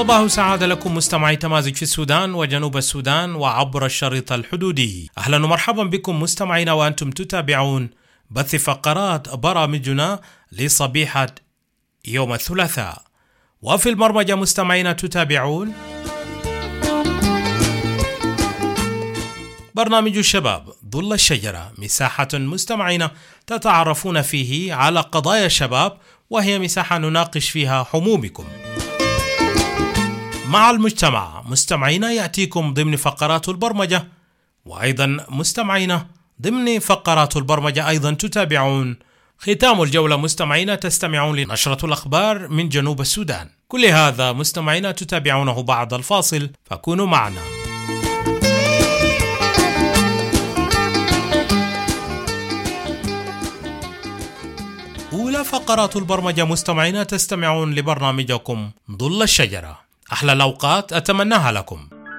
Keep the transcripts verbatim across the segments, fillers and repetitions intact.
صباح سعادة لكم مستمعي تمازج في السودان وجنوب السودان وعبر الشريط الحدودي. أهلا ومرحبا بكم مستمعينا وأنتم تتابعون بث فقرات برامجنا لصبيحة يوم الثلاثاء. وفي البرمجة مستمعينا تتابعون برنامج الشباب ظل الشجرة، مساحة مستمعين تتعرفون فيه على قضايا الشباب، وهي مساحة نناقش فيها همومكم مع المجتمع. مستمعين يأتيكم ضمن فقرات البرمجة، وأيضا مستمعين ضمن فقرات البرمجة أيضا تتابعون ختام الجولة. مستمعين تستمعون لنشرة الأخبار من جنوب السودان. كل هذا مستمعين تتابعونه بعد الفاصل، فكونوا معنا. أولى فقرات البرمجة مستمعين تستمعون لبرنامجكم ظل الشجرة. أحلى الأوقات أتمناها لكم.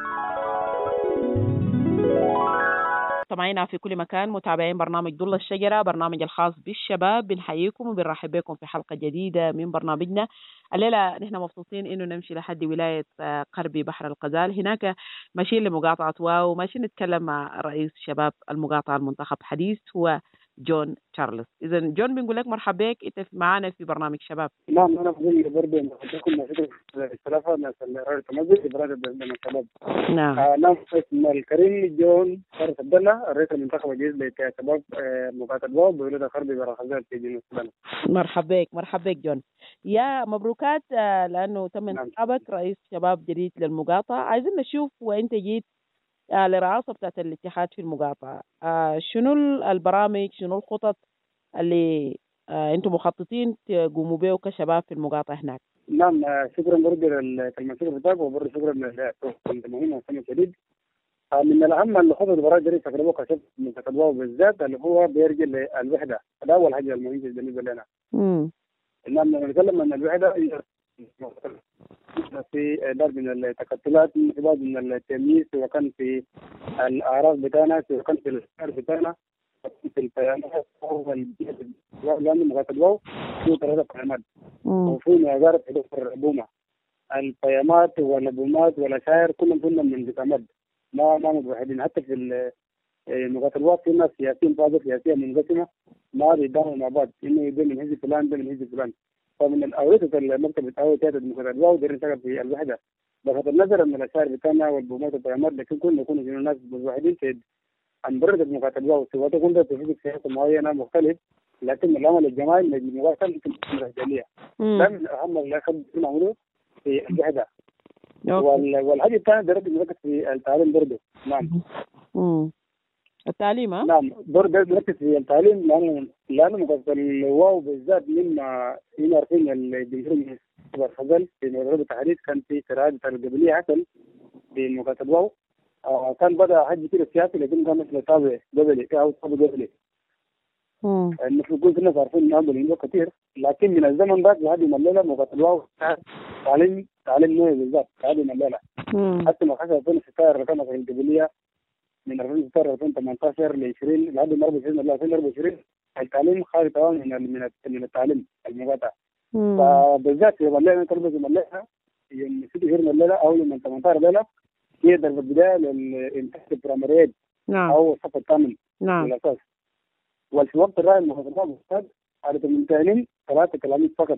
مستمعينا في كل مكان، متابعين برنامج ظل الشجرة، برنامج الخاص بالشباب، بنحييكم وبنرحب بكم في حلقة جديدة من برنامجنا. الليلة نحن مبسوطين إنه نمشي لحد ولاية قربي بحر الغزال، هناك ماشيين لمقاطعة واو، ماشيين نتكلم مع رئيس شباب المقاطعة المنتخب حديث هو جون تشارلز. إذا جون بنقول لك مرحبا بك، أنت معنا في برنامج شباب. نعم، أنا بقول برضه مرحباكم مع الثلاثة ناس الرئيس تمازج إبراهيم بن الشباب. نعم. آه نعم، اسم الكريم جون تشارلز عبد الله، الرئيس المنتخب الجديد لشباب مقاطعة واو بولاية قربي بحر الغزال في جنوب السودان. مرحبا بك، مرحبا بك جون. يا مبروكات لأنه تم انتخابك رئيس شباب جديد للمقاطعة. عايزين نشوف وأنت جيت آه لرئاسة بتاعت الاتحاد في المقاطعة، آه شنو البرامج، شنو الخطط اللي آه انتم مخططين تقوموا بيه كشباب في المقاطعة هناك؟ نعم، شكرا برضه للمسؤول بتاعك، وبرضه شكرا للمهم والسمع الجديد. آه من الأهم الخطط البرامج اللي تقريبا كشف من تقدمه بالذات اللي هو بيرجع للوحدة. هذا أول حاجة المهمة بالنسبة لنا. امم نعم، لما نتكلم عن الوحدة في إعداد من التكتلات، إعداد من التمييز، وكان في الأعراف بتاعنا، وكان في الأشعار بتاعنا، في البيانات أو البيئة لأنه مقاطعة واو في ثلاثة بيانات، وفي وزارة حدود البومة. البيانات والبومات والأشعار كلهم كنا من بتمد، ما ما متوحدين. حتى في مقاطعة واو في ناس سياسيين، بعض سياسية منقسمة ما بيدعموا مع بعض، إنه يبدأ من حزب فلان، ده من حزب فلان. فمن الأولويات المكتب بتاعه تأتي المقاطعة واو دير نشتغل في الوحدة بغض النظر من الأشعار بتاعنا والبومات والبيانات، لكن كنا نكون في الناس متوحدين في عن برد المقاطعة واو. سواء كنت في سياسة معينة مختلف، لكن العمل الجماعي من المقاطعة يمكن تكون رجالية. ده من أهم اللي أخذ نعمله في الوحدة. والحاجة الثانية درجة نركز في التعليم برضه. نعم. امم التعليم. ها؟ نعم، برضه نركز في التعليم، لأنه لأنه مقاطعة الواو بالذات مما هنا عارفين الجمهورية الخزل في مدرسة التحرير كان في قراءات القبلية حصل في مقاطعة واو. آه كان بدأ حاجة كده سياسي، لكن كان مثل تابع قبلي أو تابع قبلي. امم المفروض يكون الناس عارفين إنه عنده كثير، لكن من الزمن ذاك لهذه الليلة مقاطعة واو تعليم تعليم نوعي بالذات هذه الليلة. حتى ما حصل ألفين وستة كانت القبلية من ألفين وستة ألفين وثمانية عشر ل عشرين لحد ما أربعة وعشرين ألفين وأربعة وعشرين التعليم خارج تماما من من من التعليم المقاطعة. فبالذات يوم الليلة تلبس يوم الليلة يوم ستة عشر الليلة أو يوم ثمانية عشر الليلة هي ضربة بداية للإنتاج البرامريات. نعم. أو الصف الثامن. نعم. بالأساس. وفي وقت الرأي المخططات مستد عادة الممتهنين ثلاثة كلاميس فقط.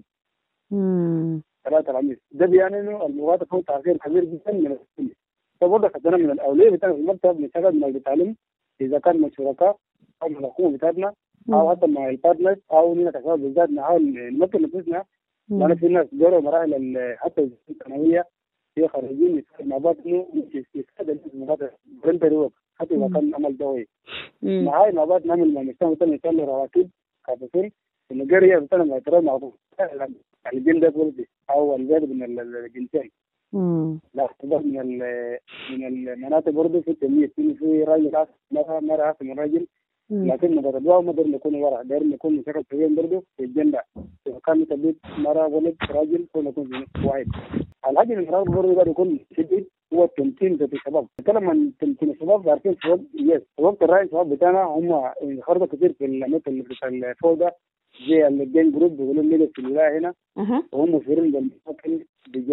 امم ثلاثة كلاميس. ده بيعني إنه المقاطعة هو تأثير كبير جدا من السنة. فبرضه خدنا من الأولوية بتاعنا في المكتب نشتغل من التعليم، إذا كان من شركاء أو من الحكومة بتاعتنا أو حتى مع البارتنرز أو نحن كشباب بالذات نحاول نمكن نفسنا. لأن في ناس جروا مراحل حتى الثانوية في خريجين يساعد مع بعض إنه يساعد الناس المقاطعة برنتري وقت حتى إذا كان عمل دوائي. معاي مع بعض نعمل مع مجتمع ثاني يسأل رواتب كافيين إنه جري بتاعنا مع اعتراض مع الجندر بوليسي أو الزيادة من الجنسين. لا تقدر من من المناطق برضه في التمييز، في راجل مرة مرة في الراجل، لكن ما بدوا ما بدنا نكون ورا، داير نكون نشكل سويا برضه في الجنة. إذا كان تبيت مرة ولد راجل كنا نكون في واحد. الحاجة اللي نراه برضه ده يكون شديد هو التمكين في الشباب. نتكلم عن تمكين الشباب، عارفين الشباب يس وقت الرأي الشباب بتاعنا هم خرجوا كثير في الأماكن اللي في الفوضى زي الجين جروب بيقولوا لنا في الولاية هنا، وهم مشهورين بالمشاكل بجد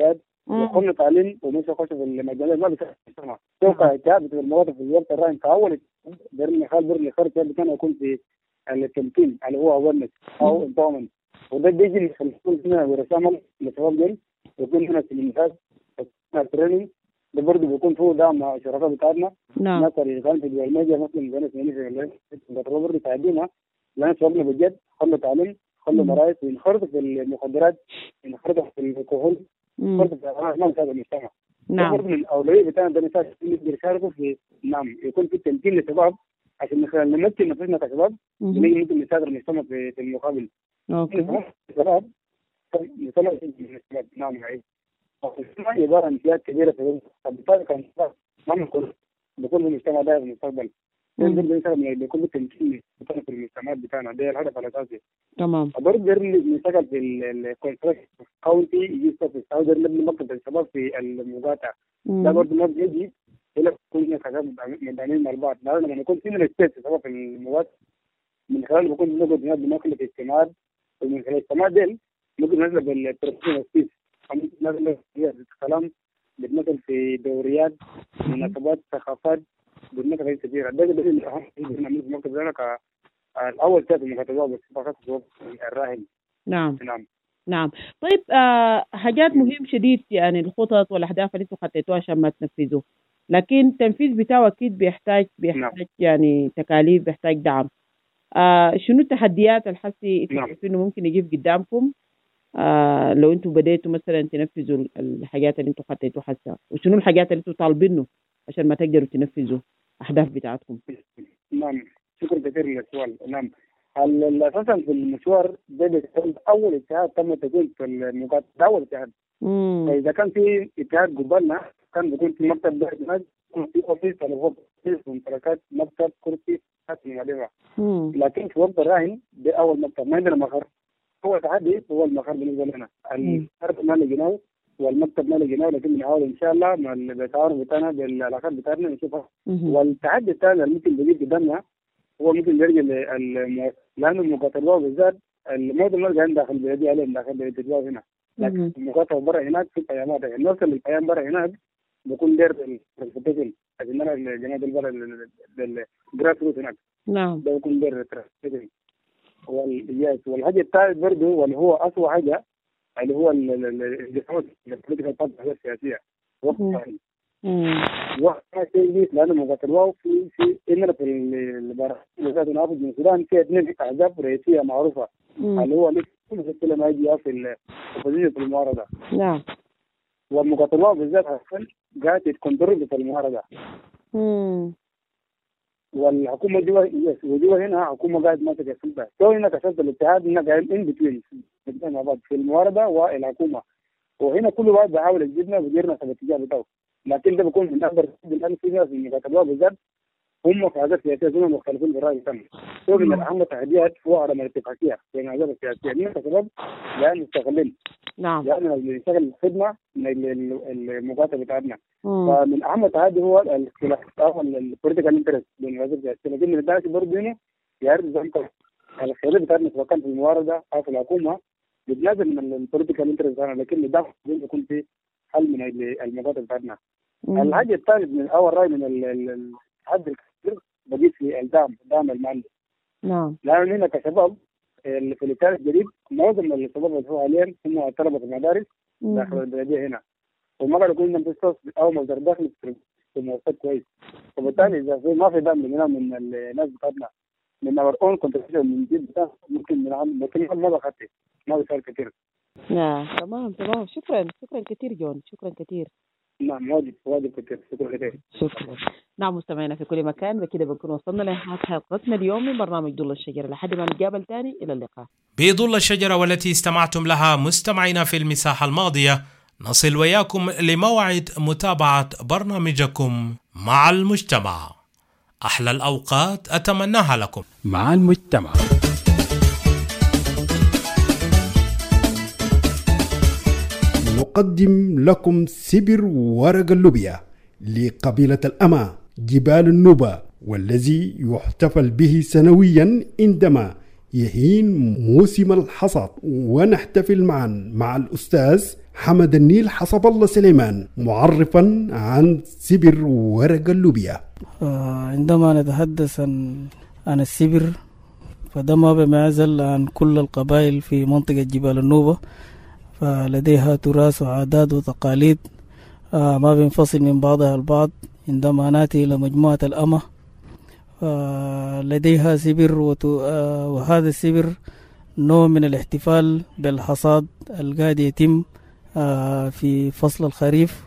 وكل تعليم ومش يخش في المجالات ما بيسمع سوف كابت في المواقف في الوقت الراهن كأول برني خال برني خارج كان يكون في التمكين اللي هو أويرنس أو امباورمنت وده بيجي من خلال هنا ورسامة لشباب دول ويكون هنا سيمينارات تريننج ده برضه بيكون فيه دعم مع الشركات بتاعتنا نعم الناس اللي كانت في الميديا مثلا بين اثنين في البترول تعدينا لأن شبابنا بجد خلوا تعليم خلوا مرايس وينخرطوا في المخدرات ينخرطوا في الكحول ينخرطوا في أعمال هذا المجتمع. نعم برضه من الأولوية بتاعنا ده الناس اللي بيشاركوا في نعم يكون في تمكين للشباب عشان من خلال نمثل نفسنا كشباب نيجي ممكن نساعد المجتمع في في المقابل. اوكي الشباب نطلع من الشباب نعم هاي. الشباب عبارة عن فئات كبيرة في البلد كان ما بنقول بكل المجتمع ده في المستقبل. برضه نساعد بكل التمكين في المجتمعات بتاعنا ده الهدف الأساسي. تمام. برضه نشتغل في الكونستراكشن كاونتي يجي في السعودية نبني مكتب الشباب في المقاطعة. ده برضه ما بيجي إلا كل كشباب مدعمين مع بعض. لما نكون في من الستيت سواء في المقاطعة من خلال بكون نقعد نقعد بناكل في اجتماعات ومن خلال الاجتماعات ديل ممكن ننزل بالبروفيشنال سبيس ننزل في الكلام بننزل في دوريات مناسبات ثقافات بننزل في كثير. ده ده اللي أهم شيء بنعمله في المكتب ده ك الأول كانت المكاتبات والثقافات الراهن. نعم نعم نعم. طيب آه حاجات مهم شديد يعني الخطط والأهداف اللي انتم خطيتوها عشان ما تنفذوا لكن التنفيذ بتاعه أكيد بيحتاج بيحتاج نعم. يعني تكاليف بيحتاج دعم. آه شنو التحديات الحسي نعم. انه ممكن يجيب قدامكم آه لو انتم بديتوا مثلا تنفذوا الحاجات اللي انتم خطيتوها حسا وشنو الحاجات اللي انتم طالبينه عشان ما تقدروا تنفذوا أهداف بتاعتكم؟ نعم شكرا كثير للسؤال. نعم اساسا في المشوار ده اول اجتهاد تم تكوين في المقاطعه اول اجتهاد. فاذا كان في اجتهاد قبلنا كان بيكون في مكتب ده يكون في اوفيس تليفون ممتلكات مكتب كرسي حسن مدينه. لكن في وقت الراهن ده اول مكتب ما عندنا مخر. هو تحدي هو المخر بالنسبه لنا الارض ما لقيناه والمكتب ما لقيناه لكن بنحاول ان شاء الله مع التعاون بتاعنا بالعلاقات بتاعتنا نشوفها. والتحدي الثاني اللي ممكن بيجي قدامنا هو ممكن يرجع لل لأن المقاطعة بالذات الموضوع ما قاعد داخل البلدية عليهم داخل البلدية هنا لكن المقاطعة برا هناك في قيامات يعني نوصل للقيام برا هناك بكون دير الترانسبورتيشن عشان نرى الجماعة البرا للجراس روت هناك. نعم ده بكون دير الترانسبورتيشن. والياس والحاجة الثالث برضه واللي هو أسوأ حاجة اللي هو الجسود البوليتيكال بارتي السياسية وقت ثاني. وقت ثاني لأن المقاطعة في في إننا في البرا لذات نافذ من السودان في اثنين أحزاب رئيسية معروفة اللي هو ليش كل مشكلة ما يجي في الأوبوزيشن في المعارضة. نعم. والمقاطعة بالذات حسن قاعد تكنترول في المعارضة. والحكومة جوا وجوا هنا حكومة قاعد ماسكة السلطة. سو هنا كسرت الاتحاد هنا قاعد إن بتوين مع بعض في المعارضة والحكومة وهنا كل واحد بيحاول يجيبنا ويديرنا في الاتجاه بتاعه. لكن ده بيكون من أكبر الآن في ناس المقاطعة بالذات هم في هذا السياسية هم مختلفين بالرأي تماما. سو من أهم التحديات هو عدم الاتفاقية بين هذا السياسية. مين كسبب؟ لأن مستغلين. نعم. لأن اللي يشتغل الخدمة من المقاطعة بتاعتنا. فمن أهم التحدي هو الاختلاف أو البوليتيكال انترست بين هذا السياسية. لكن من الدرجة برضه هنا يعرف زمن الخيارات بتاعتنا سواء كان في المعارضة أو في الحكومة بتنازل من البوليتيكال انترست هنا لكن ده يكون في حل من المقاطعة بتاعتنا. الحاجة الثالث من أول رأي من الحد الكبير بجيب في الدعم دعم المالي. نعم. لأن هنا كشباب اللي في الإطار الجديد معظم الشباب اللي هو حاليا هم طلبة المدارس داخل البلدية هنا وما قاعد يكون عندهم بسطة أو مصدر دخل في مؤسسات كويس. وبالتالي إذا في ما في دعم مننا من الناس بتاعتنا من our own contribution من جد بتاع ممكن من عم ممكن ما بخطي ما بيصير كثير. نعم تمام تمام شكرا شكرا كثير جون شكرا كثير. نعم واجب واجب كثير شكرا كثير. شكرا. نعم مستمعينا في كل مكان وكده بنكون وصلنا لنهاية حلقتنا اليوم من برنامج ضل الشجرة لحد ما نتقابل تاني إلى اللقاء. بضل الشجرة والتي استمعتم لها مستمعينا في المساحة الماضية نصل وياكم لموعد متابعة برنامجكم مع المجتمع. أحلى الأوقات أتمناها لكم مع المجتمع. نقدم لكم سبر ورق اللوبيا لقبيلة الأما جبال النوبة والذي يحتفل به سنويا عندما يهين موسم الحصاد، ونحتفل معا مع الأستاذ حمد النيل حسب الله سليمان معرفا عن سبر ورق اللوبيا. عندما نتحدث عن عن السبر فده ما بمعزل عن كل القبائل في منطقة جبال النوبة، فلديها تراث وعادات وتقاليد ما بينفصل من بعضها البعض. عندما نأتي إلى مجموعة الأمة لديها سبر، وهذا السبر نوع من الاحتفال بالحصاد القاعد يتم في فصل الخريف،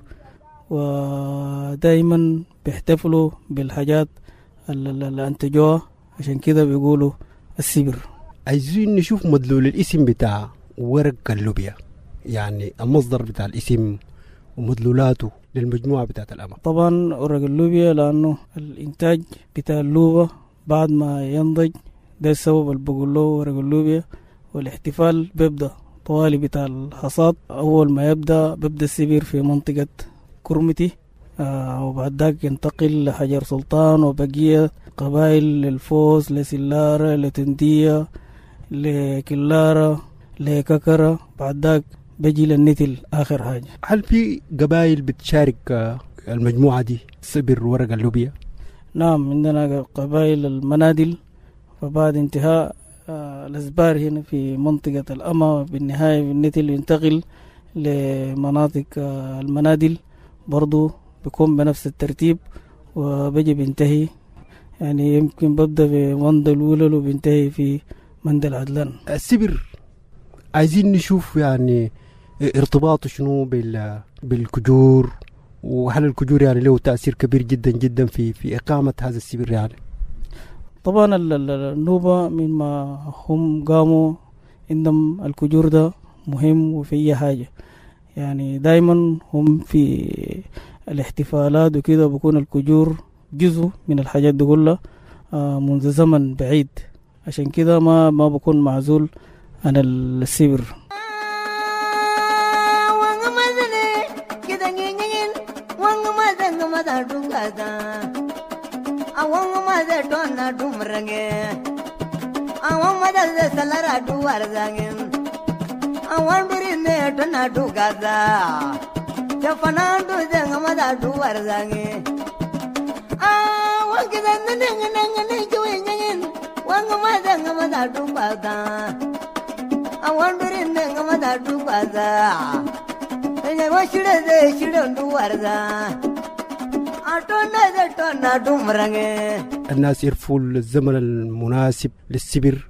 ودائما بيحتفلوا بالحاجات اللي أنتجوها، عشان كده بيقولوا السبر. عايزين نشوف مدلول الاسم بتاع ورق اللوبيا، يعني المصدر بتاع الاسم ومدلولاته للمجموعة بتاعت الأمة. طبعا ورق اللوبيا لأنه الإنتاج بتاع اللوبة بعد ما ينضج ده السبب اللي بقول له ورق اللوبيا. والاحتفال بيبدأ طوالي بتاع الحصاد، أول ما يبدأ بيبدأ السبير في منطقة كرمتي، آه وبعد ذاك ينتقل لحجر سلطان وبقية قبائل للفوز لسلارة لتندية لكلارة لككرة، بعد ذاك بيجي للنتل آخر حاجة. هل في قبائل بتشارك المجموعة دي سبر ورق اللوبيا؟ نعم، عندنا قبائل المنادل، فبعد انتهاء آه الأسبار هنا في منطقة الأمة بالنهاية بالنتل ينتقل لمناطق آه المنادل، برضو بيكون بنفس الترتيب وبيجي بينتهي، يعني يمكن ببدأ بمندل ولل وبينتهي في مندل عدلان. السبر عايزين نشوف يعني ارتباطه شنو بالكجور، وهل الكجور يعني له تأثير كبير جدا جدا في في إقامة هذا السبر؟ يعني طبعا النوبة مما هم قاموا عندهم الكجور ده مهم وفي أي حاجة، يعني دايما هم في الاحتفالات وكده بكون الكجور جزء من الحاجات دي كلها منذ زمن بعيد، عشان كده ما ما بكون معزول عن السبر. الناس يرفوا الزمن المناسب للسبر،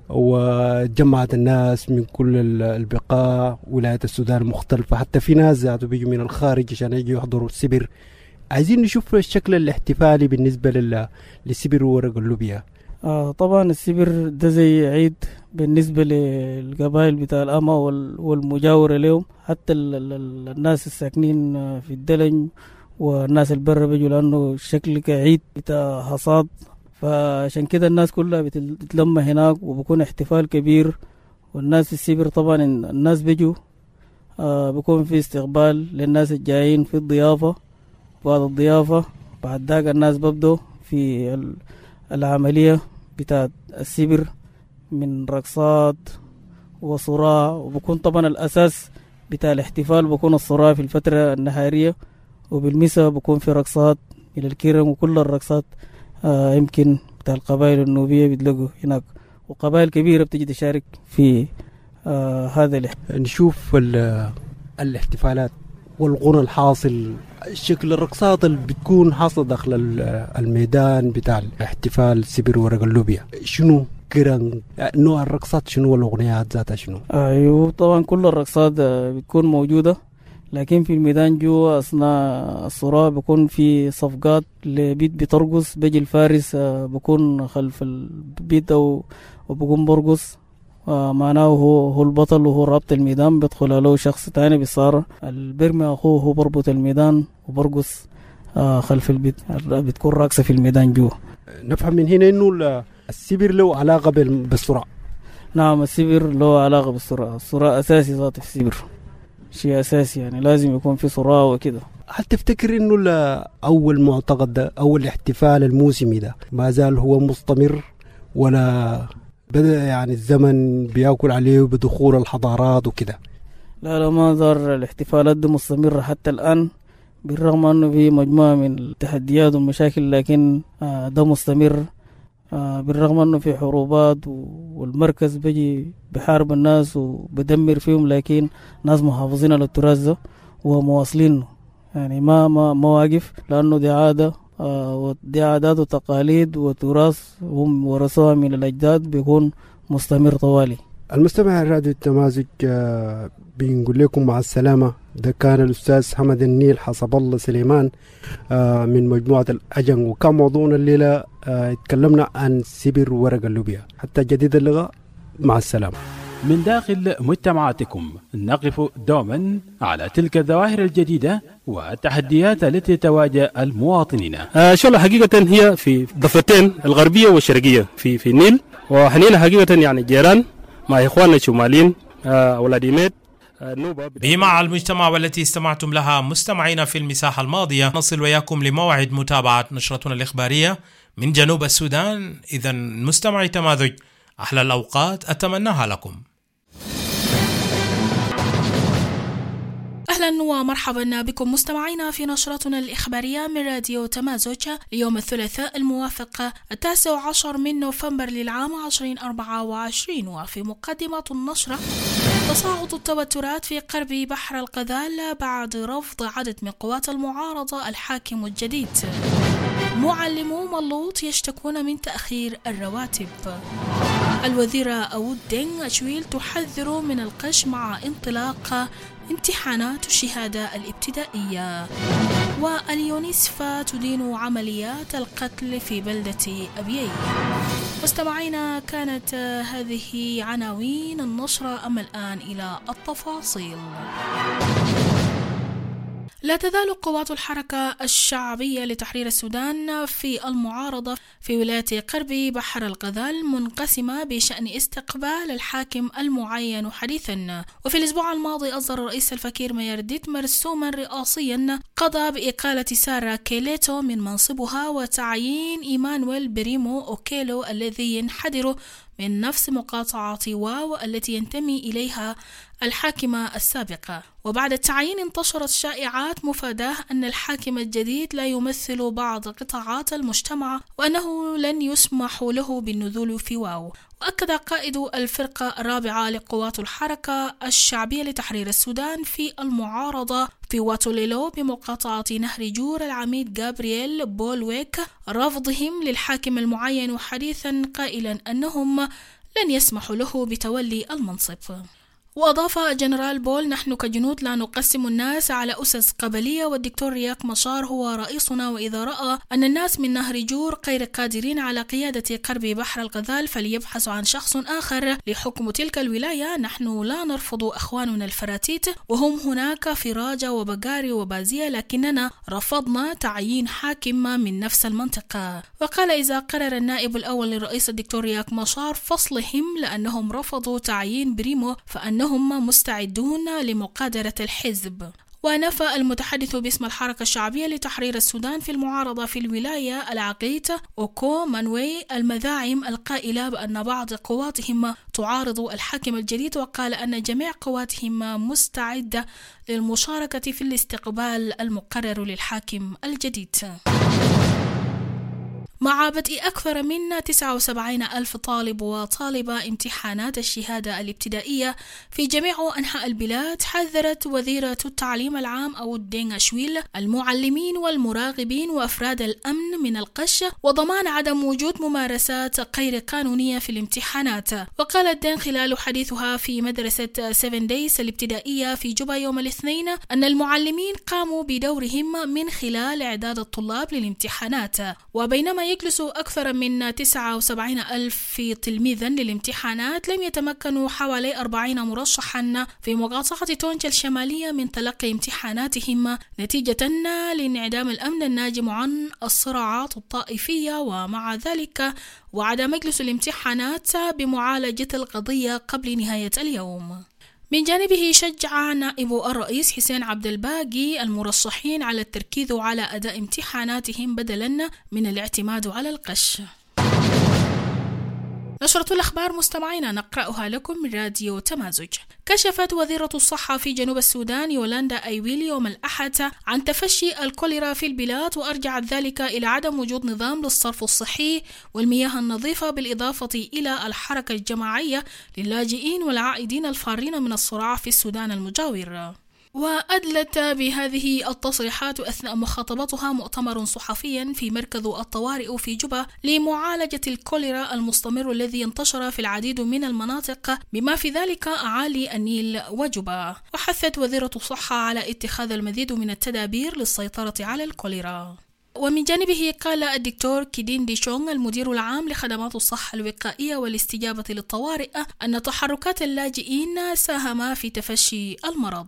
وجمعت الناس من كل البقاع ولايات السودان المختلفة، حتى في ناس ذاته بيجوا من الخارج عشان يجوا يحضروا السبر. عايزين نشوف الشكل الاحتفالي بالنسبة للسبر وورق اللوبيا. آه طبعا السبر ده زي عيد بالنسبة للقبائل بتاع الأمة والمجاورة لهم، حتى ال ال الناس الساكنين في الدلن والناس البرة بيجوا لأنه شكل كعيد بتاع حصاد، فعشان كده الناس كلها بتتلم هناك وبكون احتفال كبير. والناس في السبر طبعا الناس بيجوا آه بيكون في استقبال للناس الجايين في الضيافة، بعد الضيافة بعد ذاك الناس ببدوا في العملية بتاعت السبر من رقصات وصراع، وبكون طبعا الأساس بتاع الاحتفال بكون الصراع في الفترة النهارية، وبالمساء بكون في رقصات إلى الكرم، وكل الرقصات آه يمكن بتاع القبائل النوبية بتلاقوا هناك، وقبائل كبيرة بتجي تشارك في آه هذا الاحتفال. نشوف الاحتفالات والغنى الحاصل، شكل الرقصات اللي بتكون حاصلة داخل الميدان بتاع الاحتفال سبر ورق اللوبيا، شنو كرن نوع الرقصات شنو والأغنيات ذاتها شنو؟ أيوه طبعا كل الرقصات بتكون موجودة، لكن في الميدان جوا أثناء الصراع بيكون في صفقات لبيت بترقص، بيجي الفارس بيكون خلف البيت أو وبيكون برقص، معناه هو هو البطل وهو رابط الميدان، بيدخل له شخص تاني بالصارة البرمي أخوه هو بربط الميدان وبرقص خلف البيت، بتكون راقصة في الميدان جوا. نفهم من هنا إنه السبر له علاقة بالصراع. نعم السبر له علاقة بالصراع، الصراع أساسي ذات في السبر، شيء أساسي يعني لازم يكون في صراع وكده. هل تفتكر إنه أول معتقد ده أول احتفال الموسمي ده ما زال هو مستمر، ولا بدأ يعني الزمن بيأكل عليه بدخول الحضارات وكده؟ لا لا ما ظهر الاحتفالات دي مستمرة حتى الآن، بالرغم أنه في مجموعة من التحديات والمشاكل، لكن ده مستمر بالرغم أنه في حروبات والمركز بيجي بحارب الناس وبدمر فيهم، لكن ناس محافظين على التراث ده ومواصلينه، يعني ما ما ما واقف، لأنه دي عادة ودي عادات وتقاليد وتراث هم ورثوها من الأجداد، بيكون مستمر طوالي. المستمع راديو التمازج بنقول لكم مع السلامة. ده كان الأستاذ حمد النيل حسب الله سليمان من مجموعة الأجن، وكان موضوعنا الليلة اتكلمنا عن سبر ورق اللوبيا. حتى جديد اللغة، مع السلامة. من داخل مجتمعاتكم نقف دوما على تلك الظواهر الجديدة والتحديات التي تواجه المواطنين. آه شو حقيقة هي في ضفتين الغربية والشرقية في في النيل، وحنينا حقيقة يعني جيران مع إخواننا الشماليين آه ولاديميت آه نوبة. بمع المجتمع والتي استمعتم لها مستمعينا في المساحة الماضية، نصل وياكم لموعد متابعة نشرتنا الإخبارية من جنوب السودان. إذا مستمعي تمازج، أحلى الأوقات أتمناها لكم. أهلا ومرحبا بكم مستمعينا في نشرتنا الإخبارية من راديو تمازج ليوم الثلاثاء الموافق التاسع عشر من نوفمبر للعام عشرين أربعة وعشرين. وفي مقدمة النشرة: تصاعد التوترات في قرب بحر الغزال بعد رفض عدد من قوات المعارضة الحاكم الجديد. معلمو ملوط يشتكون من تأخير الرواتب. الوزيرة أود دينغ أشويل تحذر من القش مع انطلاق امتحانات الشهادة الابتدائية. واليونسفا تدين عمليات القتل في بلدة أبيي. مستمعينا، كانت هذه عناوين النشرة، أما الآن إلى التفاصيل. لا تزال قوات الحركة الشعبية لتحرير السودان في المعارضة في ولاية قرب بحر الغزال منقسمة بشأن استقبال الحاكم المعين حديثا. وفي الأسبوع الماضي أصدر الرئيس الفكير ميار ديت مرسوما رئاسيا قضى بإقالة سارة كيليتو من منصبها وتعيين إيمانويل بريمو أوكيلو الذي ينحدر من نفس مقاطعة واو التي ينتمي إليها الحاكمة السابقة. وبعد التعيين انتشرت شائعات مفاداه أن الحاكم الجديد لا يمثل بعض قطاعات المجتمع وأنه لن يسمح له بالنزول في واو. وأكد قائد الفرقة الرابعة لقوات الحركة الشعبية لتحرير السودان في المعارضة في واتوليلو بمقاطعة نهر جور العميد جابرييل بولويك رفضهم للحاكم المعين حديثا، قائلا أنهم لن يسمحوا له بتولي المنصب. وأضاف جنرال بول: نحن كجنود لا نقسم الناس على أسس قبلية، والدكتور رياك مشار هو رئيسنا، وإذا رأى أن الناس من نهر جور غير قادرين على قيادة قرب بحر الغزال فليبحثوا عن شخص آخر لحكم تلك الولاية. نحن لا نرفض أخواننا الفراتيت وهم هناك في راجة وبقاري وبازية، لكننا رفضنا تعيين حاكم من نفس المنطقة. وقال: إذا قرر النائب الأول للرئيس الدكتور رياك مشار فصلهم لأنهم رفضوا تعيين بريمو فأن هم مستعدون لمقادرة الحزب. ونفى المتحدث باسم الحركة الشعبية لتحرير السودان في المعارضة في الولاية العقيد أوكو مانوي المذاعم القائلة بأن بعض قواتهم تعارض الحاكم الجديد، وقال أن جميع قواتهم مستعدة للمشاركة في الاستقبال المقرر للحاكم الجديد. مع بدء أكثر من تسعة وسبعين ألف طالب وطالبة امتحانات الشهادة الابتدائية في جميع أنحاء البلاد، حذرت وزيرة التعليم العام أود دينغ أشويل المعلمين والمراقبين وأفراد الأمن من القش وضمان عدم وجود ممارسات غير قانونية في الامتحانات. وقالت دينغ خلال حديثها في مدرسة سيفن دايز الابتدائية في جوبا يوم الاثنين أن المعلمين قاموا بدورهم من خلال إعداد الطلاب للامتحانات. وبينما يجلس أكثر من تسعة وسبعين ألف تلميذا للامتحانات، لم يتمكنوا حوالي أربعين مرشحا في مقاطعة تونجا الشمالية من تلقي امتحاناتهم نتيجة لانعدام الأمن الناجم عن الصراعات الطائفية. ومع ذلك وعد مجلس الامتحانات بمعالجة القضية قبل نهاية اليوم. من جانبه شجع نائب الرئيس حسين عبد الباقي المرشحين على التركيز على أداء امتحاناتهم بدلا من الاعتماد على القش. نشرة الأخبار مستمعينا نقرأها لكم من راديو تمازج. كشفت وزيرة الصحة في جنوب السودان يولاندا أيويل يوم الأحد عن تفشي الكوليرا في البلاد، وأرجعت ذلك إلى عدم وجود نظام للصرف الصحي والمياه النظيفة، بالإضافة إلى الحركة الجماعية للاجئين والعائدين الفارين من الصراع في السودان المجاور. وأدلت بهذه التصريحات أثناء مخاطبتها مؤتمر صحفي في مركز الطوارئ في جوبا لمعالجة الكوليرا المستمر الذي انتشر في العديد من المناطق بما في ذلك أعالي النيل وجوبا. وحثت وزيرة الصحة على اتخاذ المزيد من التدابير للسيطرة على الكوليرا. ومن جانبه قال الدكتور كيدين دي شونغ المدير العام لخدمات الصحة الوقائية والاستجابة للطوارئ أن تحركات اللاجئين ساهم في تفشي المرض.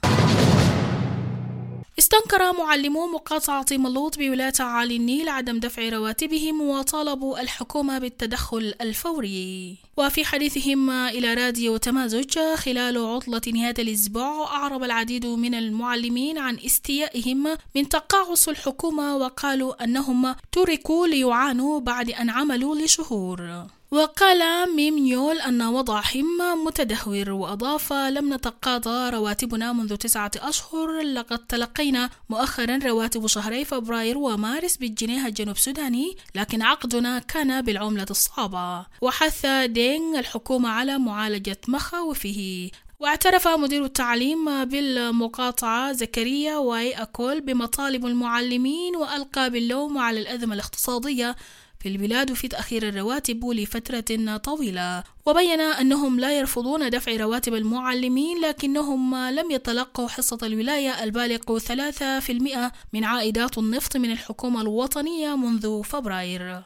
استنكر معلمو مقاطعة ملوط بولاية عالي النيل عدم دفع رواتبهم وطالبوا الحكومة بالتدخل الفوري. وفي حديثهم إلى راديو تمازج خلال عطلة نهاية الأسبوع، أعرب العديد من المعلمين عن استيائهم من تقاعس الحكومة، وقالوا أنهم تركوا ليعانوا بعد أن عملوا لشهور. وقال ميم نيول أن وضعهم متدهور، وأضاف لم نتقاضى رواتبنا منذ تسعة أشهر، لقد تلقينا مؤخرا رواتب شهري فبراير ومارس بالجنيه الجنوب سوداني، لكن عقدنا كان بالعملة الصعبة. وحث دينغ الحكومة على معالجة مخاوفه. واعترف مدير التعليم بالمقاطعة زكريا واي أكول بمطالب المعلمين، وألقى باللوم على الأزمة الاقتصادية في البلاد في تأخير الرواتب لفترة طويلة. وبين أنهم لا يرفضون دفع رواتب المعلمين، لكنهم لم يتلقوا حصة الولاية البالغ ثلاثة بالمئة من عائدات النفط من الحكومة الوطنية منذ فبراير.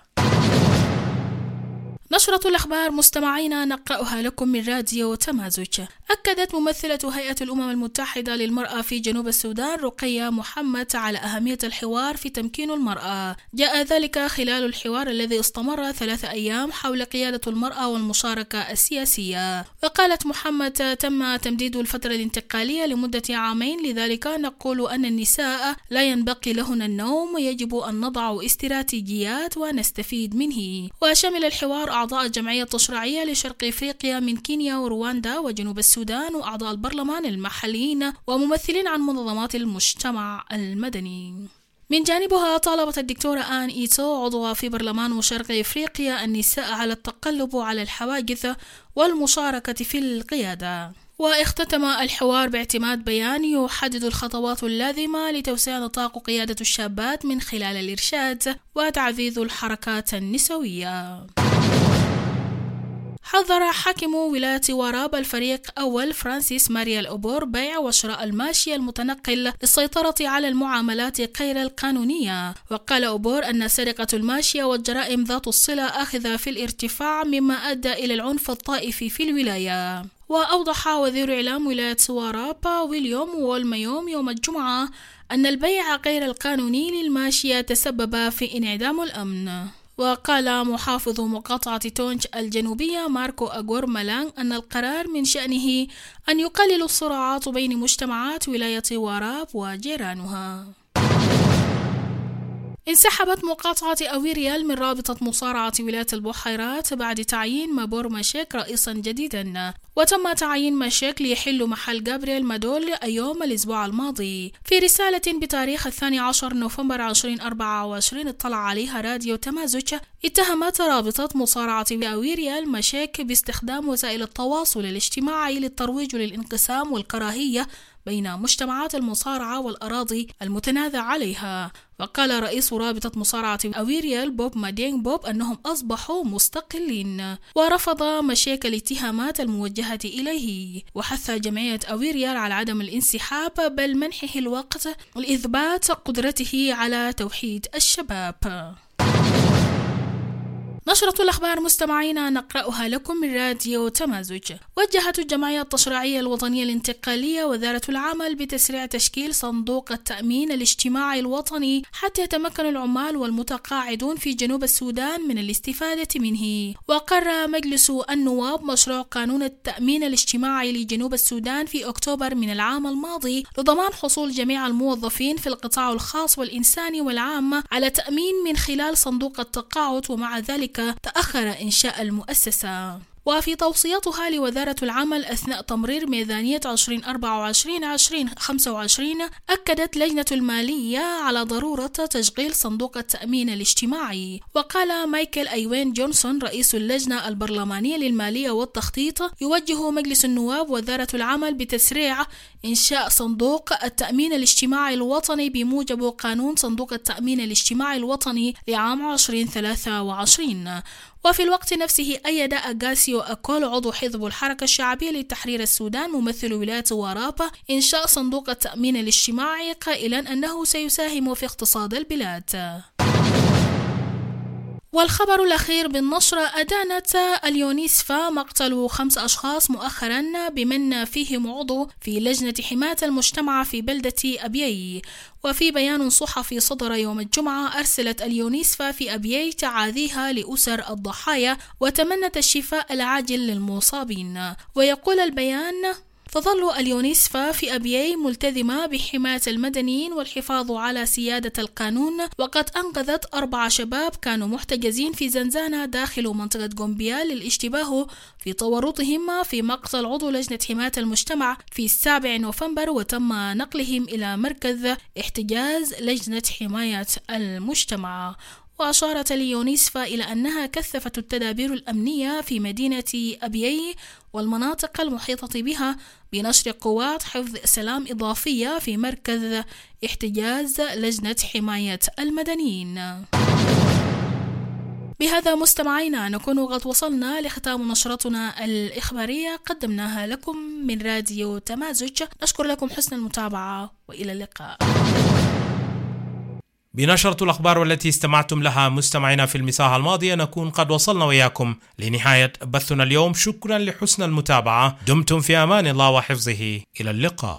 نشرة الأخبار مستمعينا نقرأها لكم من راديو تمازج. أكدت ممثلة هيئة الأمم المتحدة للمرأة في جنوب السودان رقية محمد على أهمية الحوار في تمكين المرأة. جاء ذلك خلال الحوار الذي استمر ثلاثة أيام حول قيادة المرأة والمشاركة السياسية. وقالت محمد تم تمديد الفترة الانتقالية لمدة عامين، لذلك نقول أن النساء لا ينبغي لهن النوم، ويجب أن نضع استراتيجيات ونستفيد منه. وشمل الحوار أعضاء الجمعية التشريعية لشرق إفريقيا من كينيا ورواندا وجنوب السودان، وأعضاء البرلمان المحليين، وممثلين عن منظمات المجتمع المدني. من جانبها طالبت الدكتورة آن إيتو عضوة في برلمان شرق إفريقيا النساء على التقلب على الحواجز والمشاركة في القيادة. واختتم الحوار باعتماد بيان يحدد الخطوات اللازمة لتوسيع نطاق قيادة الشابات من خلال الإرشاد وتعزيز الحركات النسوية. حذر حاكم ولاية وراب الفريق أول فرانسيس ماريال أوبور بيع وشراء الماشية المتنقل للسيطرة على المعاملات غير القانونية. وقال أوبور أن سرقة الماشية والجرائم ذات الصلة آخذة في الارتفاع، مما أدى إلى العنف الطائفي في الولاية. وأوضح وزير إعلام ولاية وراب ويليام وولميوم يوم الجمعة أن البيع غير القانوني للماشية تسبب في انعدام الأمن. وقال محافظ مقاطعة تونج الجنوبية ماركو أغور مالان أن القرار من شأنه أن يقلل الصراعات بين مجتمعات ولاية وراب وجيرانها. انسحبت مقاطعة أويريال من رابطة مصارعة ولاية البحيرات بعد تعيين مابور ماشيك رئيسا جديدا، وتم تعيين ماشيك ليحل محل جابرييل مادول يوم الأسبوع الماضي. في رسالة بتاريخ الثاني عشر نوفمبر ألفين وأربعة وعشرين اطلع عليها راديو تمازج، اتهمت رابطة مصارعة أويريال ماشيك باستخدام وسائل التواصل الاجتماعي للترويج للانقسام والكراهية بين مجتمعات المصارعة والأراضي المتنازع عليها. وقال رئيس رابطة مصارعة أويريال بوب مادينغ بوب أنهم أصبحوا مستقلين، ورفض مشاكل الاتهامات الموجهة إليه، وحث جمعية أويريال على عدم الانسحاب بل منحه الوقت لإثبات قدرته على توحيد الشباب. نشرة الأخبار مستمعينا نقرأها لكم من راديو تمازج. وجهت الجمعية التشريعية الوطنية الانتقالية وزارة العمل بتسريع تشكيل صندوق التأمين الاجتماعي الوطني حتى يتمكن العمال والمتقاعدون في جنوب السودان من الاستفادة منه. وقرر مجلس النواب مشروع قانون التأمين الاجتماعي لجنوب السودان في أكتوبر من العام الماضي لضمان حصول جميع الموظفين في القطاع الخاص والإنساني والعام على تأمين من خلال صندوق التقاعد، ومع ذلك الحركة تأخر إنشاء المؤسسة. وفي توصيتها لوزارة العمل أثناء تمرير ميزانية ألفين وأربعة وعشرين ألفين وخمسة وعشرين، أكدت لجنة المالية على ضرورة تشغيل صندوق التأمين الاجتماعي. وقال مايكل أيوين جونسون رئيس اللجنة البرلمانية للمالية والتخطيط يوجه مجلس النواب وزارة العمل بتسريع إنشاء صندوق التأمين الاجتماعي الوطني بموجب قانون صندوق التأمين الاجتماعي الوطني لعام ألفين وثلاثة وعشرين. وفي الوقت نفسه أيد أغاسيو أكول عضو حزب الحركة الشعبية لتحرير السودان ممثل ولاية وارابا إنشاء صندوق التأمين الاجتماعي، قائلا أنه سيساهم في اقتصاد البلاد. والخبر الأخير بالنشرة، أدانت اليونيسفا مقتل خمس أشخاص مؤخرا بمن فيهم عضو في لجنة حماية المجتمع في بلدة أبيي. وفي بيان صحفي صدر يوم الجمعة، أرسلت اليونيسفا في أبيي تعازيها لأسر الضحايا وتمنت الشفاء العاجل للمصابين. ويقول البيان: تظل اليونيسفا في أبيي ملتزمة بحماية المدنيين والحفاظ على سيادة القانون، وقد أنقذت أربع شباب كانوا محتجزين في زنزانة داخل منطقة غومبيا للاشتباه في تورطهم في مقتل عضو لجنة حماية المجتمع في السابع نوفمبر، وتم نقلهم إلى مركز احتجاز لجنة حماية المجتمع. وأشارت اليونيسفا إلى أنها كثفت التدابير الأمنية في مدينة أبيي والمناطق المحيطة بها بنشر قوات حفظ سلام إضافية في مركز احتجاز لجنة حماية المدنيين. بهذا مستمعينا نكون قد وصلنا لختام نشرتنا الإخبارية قدمناها لكم من راديو تمازج. نشكر لكم حسن المتابعة وإلى اللقاء. بنشرة الأخبار والتي استمعتم لها مستمعينا في المساحة الماضية نكون قد وصلنا وإياكم لنهاية بثنا اليوم. شكرا لحسن المتابعة، دمتم في أمان الله وحفظه، إلى اللقاء.